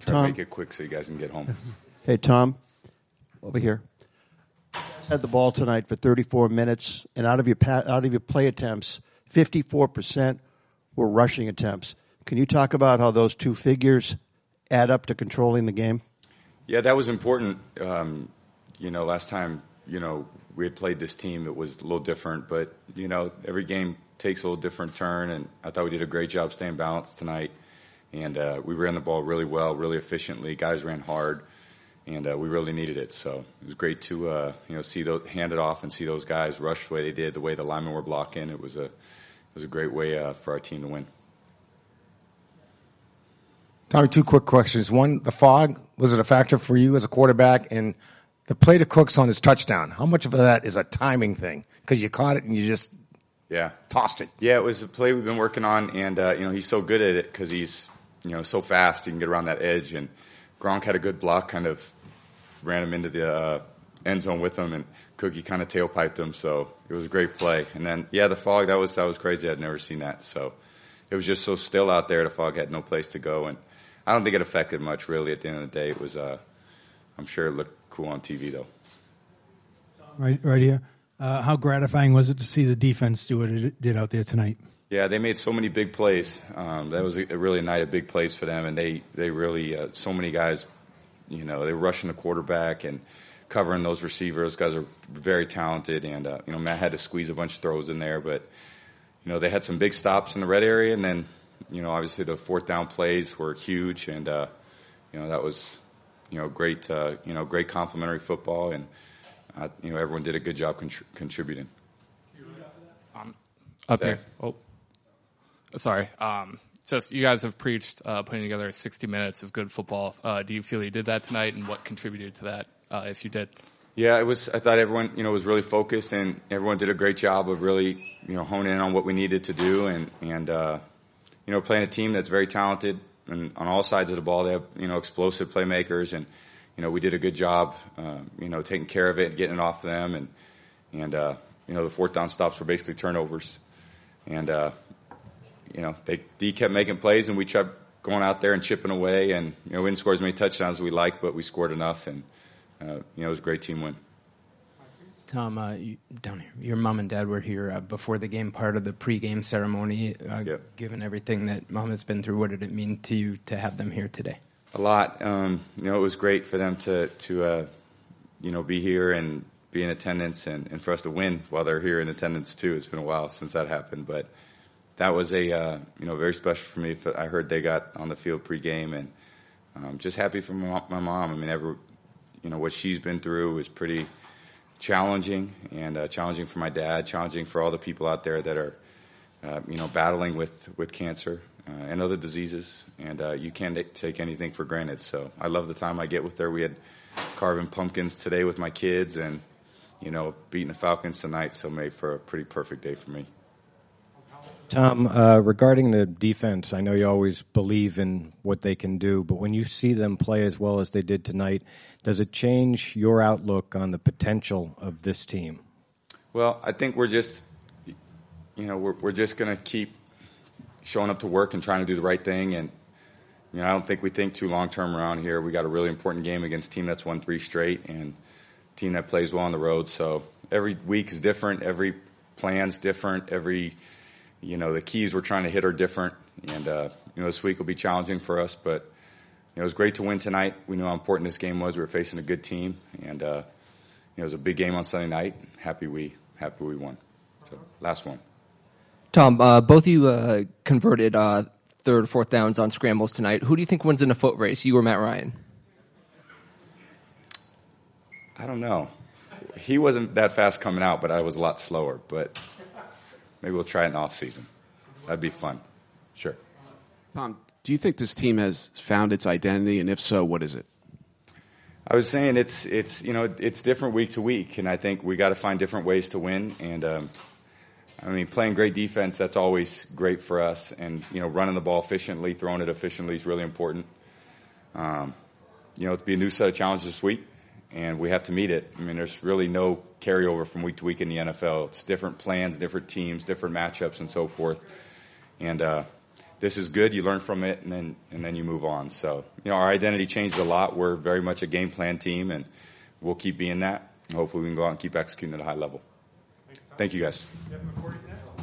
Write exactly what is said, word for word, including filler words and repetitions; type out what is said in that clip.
try Tom. to make it quick so you guys can get home. Hey, Tom, over here. Had the ball tonight for thirty-four minutes, and out of your pa- out of your play attempts, fifty-four percent were rushing attempts. Can you talk about how those two figures add up to controlling the game? Yeah, that was important. Um, you know, last time, you know, we had played this team, it was a little different. But, you know, every game takes a little different turn, and I thought we did a great job staying balanced tonight. And uh, we ran the ball really well, really efficiently. Guys ran hard, and uh, we really needed it. So it was great to, uh, you know, see those, hand it off and see those guys rush the way they did, the way the linemen were blocking. It was a, it was a great way uh, for our team to win. Tommy, two quick questions. One, the fog, was it a factor for you as a quarterback? And the play to Cooks on his touchdown, how much of that is a timing thing? Because you caught it and you just yeah tossed it. Yeah, it was a play we've been working on, and, uh, you know, he's so good at it because he's, you know, so fast. He can get around that edge. And Gronk had a good block, kind of ran him into the uh, end zone with him, and Cookie kind of tailpiped him. So it was a great play. And then, yeah, the fog, that was that was crazy. I'd never seen that. So it was just so still out there. The fog had no place to go. And I don't think it affected much, really. At the end of the day, it was. Uh, I'm sure it looked cool on T V, though. Right, right here. Uh, how gratifying was it to see the defense do what it did out there tonight? Yeah, they made so many big plays. Um, that was a, a really night of big plays for them, and they they really uh, so many guys. You know, they were rushing the quarterback and covering those receivers. Those guys are very talented, and uh, you know, Matt had to squeeze a bunch of throws in there, but you know, they had some big stops in the red area, and then. You know, obviously the fourth down plays were huge, and uh, you know that was, you know, great. Uh, you know, great complimentary football, and uh, you know everyone did a good job contri- contributing. Um, up here. Oh, sorry. Um, just you guys have preached uh, putting together sixty minutes of good football. Uh, do you feel you did that tonight, and what contributed to that, uh, if you did? Yeah, it was. I thought everyone, you know, was really focused, and everyone did a great job of really, you know, honing in on what we needed to do, and and. Uh, You know, playing a team that's very talented and on all sides of the ball. They have, you know, explosive playmakers, and you know, we did a good job, uh, you know, taking care of it, getting it off them, and and uh, you know, the fourth down stops were basically turnovers, and uh, you know, they D kept making plays, and we kept going out there and chipping away, and you know, we didn't score as many touchdowns as we liked, but we scored enough, and uh, you know, it was a great team win. Tom, uh, you, down here, your mom and dad were here uh, before the game, part of the pregame ceremony. Uh, yep. Given everything that Mom has been through, what did it mean to you to have them here today? A lot. Um, you know, it was great for them to, to uh, you know, be here and be in attendance, and, and for us to win while they're here in attendance, too. It's been a while since that happened, but that was, a uh, you know, very special for me. I heard they got on the field pregame, and I'm just happy for my, my mom. I mean, every, you know, what she's been through is pretty challenging, and uh, challenging for my dad, challenging for all the people out there that are, uh, you know, battling with, with cancer uh, and other diseases, and uh, you can't take anything for granted. So I love the time I get with her. We had carving pumpkins today with my kids, and, you know, beating the Falcons tonight, so made for a pretty perfect day for me. Tom, uh, regarding the defense, I know you always believe in what they can do, but when you see them play as well as they did tonight, does it change your outlook on the potential of this team? Well, I think we're just, you know, we're, we're just going to keep showing up to work and trying to do the right thing. And, you know, I don't think we think too long-term around here. We got a really important game against a team that's won three straight and a team that plays well on the road. So every week is different. Every plan's different. Every You know, the keys we're trying to hit are different, and, uh, you know, this week will be challenging for us, but, you know, it was great to win tonight. We knew how important this game was. We were facing a good team, and, uh, you know, it was a big game on Sunday night. Happy we, happy we won. So, last one. Tom, uh, both of you uh, converted uh, third, fourth downs on scrambles tonight. Who do you think wins in a foot race, you or Matt Ryan? I don't know. He wasn't that fast coming out, but I was a lot slower, but maybe we'll try it in the off season. That'd be fun. Sure. Tom, do you think this team has found its identity, and if so, what is it? I was saying it's it's you know it's different week to week, and I think we got to find different ways to win. And um, I mean, playing great defense, that's always great for us. And you know, running the ball efficiently, throwing it efficiently is really important. Um, you know, it'll be a new set of challenges this week, and we have to meet it. I mean, there's really no carryover from week to week in the N F L. It's different plans, different teams, different matchups, and so forth. And uh, this is good. You learn from it, and then and then you move on. So, you know, our identity changed a lot. We're very much a game plan team, and we'll keep being that. And hopefully we can go out and keep executing at a high level. Thank you, guys.